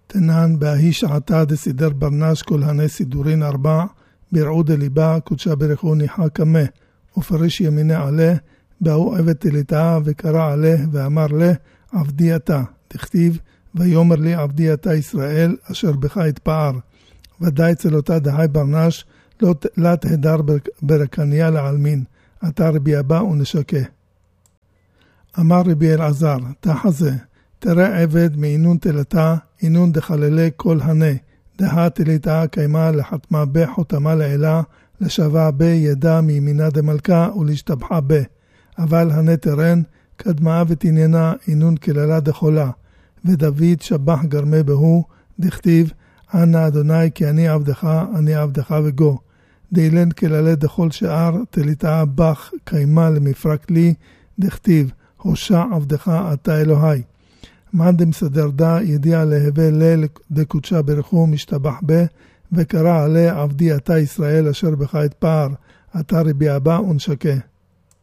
תנן בהי שעתה דסידר ברנש כל הני סידורין 4 ברעו דליבה קודשה ברכו ניחה כמה ופרש ימיני עלה באו עבד תליטה וקרא עלה ואמר לה עבדי אתה תכתיב ויאמר לי עבדי אתה ישראל אשר בך התפאר ודאי צלותה דהי ברנש לא תהדר ברקניה לעלמין אתה רבי אבא ונשקה. אמר רבי אלעזר תחזה תראה עבד מעינון תלתה עינון דחללי כל הנה דהה תליטה קיימה לחתמה בחותמה לעילה לשווה ב ידה מימינה דמלכה ולהשתבחה ב אבל הנה תרן קדמה ותעניינה עינון כללה דחולה ודוד שבח גרמי בהו דכתיב אנא אדוני כי אני עבדך וגו דילן כללה דכל שאר תליטה בח קיימה למפרק לי דכתיב הושע עבדך אתה אלוהי מאן דמסדר דה ידיע להווה ליל דקודשה ברכו משתבח בה וקרא עליה עבדי אתה ישראל אשר בך התפאר אתה רבי אבא ונשקה.